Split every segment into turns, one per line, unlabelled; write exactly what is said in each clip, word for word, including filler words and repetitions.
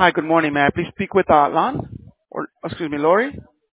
Hi, good morning. May I please speak with uh, Lon? Or, excuse me, Lori?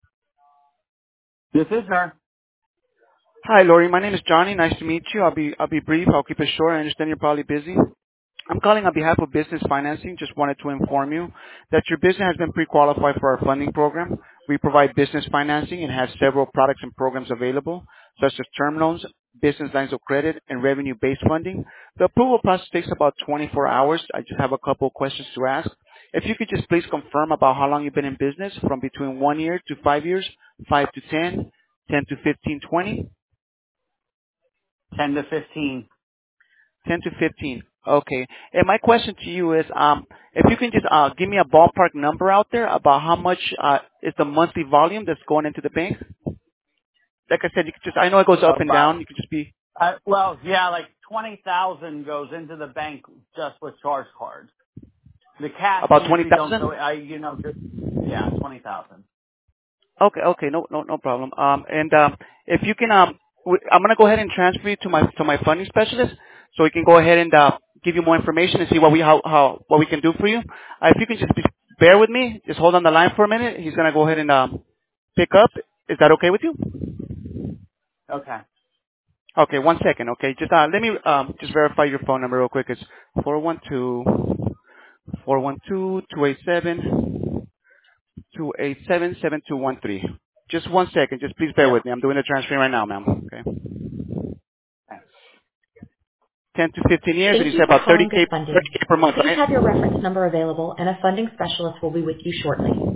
This is her.
Hi, Lori. My name is Johnny. Nice to meet you. I'll be I'll be brief. I'll keep it short. I understand you're probably busy. I'm calling on behalf of Business Financing. Just wanted to inform you that your business has been pre-qualified for our funding program. We provide business financing and have several products and programs available, such as term loans, business lines of credit, and revenue-based funding. The approval process takes about twenty-four hours. I just have a couple of questions to ask. If you could just please confirm about how long you've been in business, from between one year to five years, five to ten, ten to fifteen, twenty.
ten to fifteen.
ten to fifteen. Okay. And my question to you is, um, if you can just uh, give me a ballpark number out there about how much uh, is the monthly volume that's going into the bank. Like I said, you could just, I know it goes up and
About,
down. You could just be
uh, well, yeah, like twenty thousand goes into the bank just with charge cards. The cash
about
usually don't go,
twenty thousand.
I, you know, just, yeah, twenty thousand.
Okay, okay, no, no, no problem. Um, and um, if you can, um, w- I'm gonna go ahead and transfer you to my to my funding specialist, so we can go ahead and uh, give you more information and see what we how how what we can do for you. Uh, if you can just be, bear with me, just hold on the line for a minute. He's gonna go ahead and um, pick up. Is that okay with you?
Okay.
Okay, one second. Okay, just uh, let me um, just verify your phone number real quick. It's four one two four one two two eight seven two eight seven seven two one three. Just one second. Just please bear
Yep.
with me. I'm doing the transfer right now, ma'am. Okay.
Okay.
ten to fifteen years, and
Thank
you
you
said
for
about
calling Good
30K,
Funding.
thirty K per month,
Please
right?
have your reference number available and a funding specialist will be with you shortly.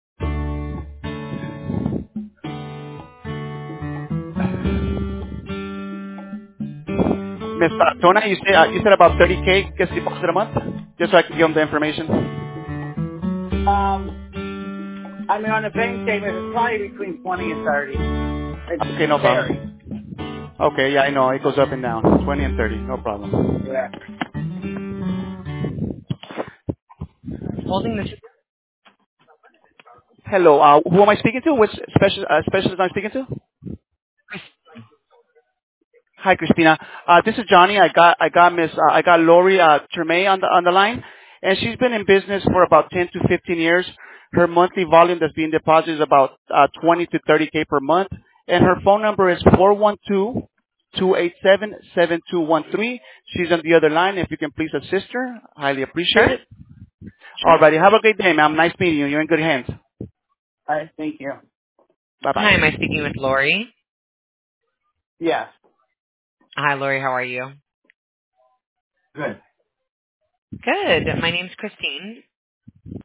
Miss uh, Tona, you said, uh, you said about thirty K gets deposited a month? Just so I can give them the information.
Um, I mean, on the bank statement, it's probably between twenty and thirty. It
Okay, no
varies.
problem. Okay, yeah, I know. It goes up and down. twenty and thirty. No problem.
Yeah.
Holding this.
Hello, uh, who am I speaking to? Which special, uh, specialist am I speaking to? Hi, Christina. Uh, this is Johnny. I got I got Miss uh, I got Lori uh, Tremay on the on the line, and she's been in business for about ten to fifteen years. Her monthly volume that's being deposited is about uh, twenty to thirty k per month, and her phone number is four one two two eight seven seven two one three. She's on the other line. If you can please assist her, highly appreciate
Sure.
it.
Sure.
Alrighty, have a great day, ma'am. Nice meeting you. You're in good hands.
All right. Thank you.
Bye
Hi,
bye.
am I speaking with Lori?
Yes.
Hi, Lori. How are you?
Good.
Good. My name's Christine.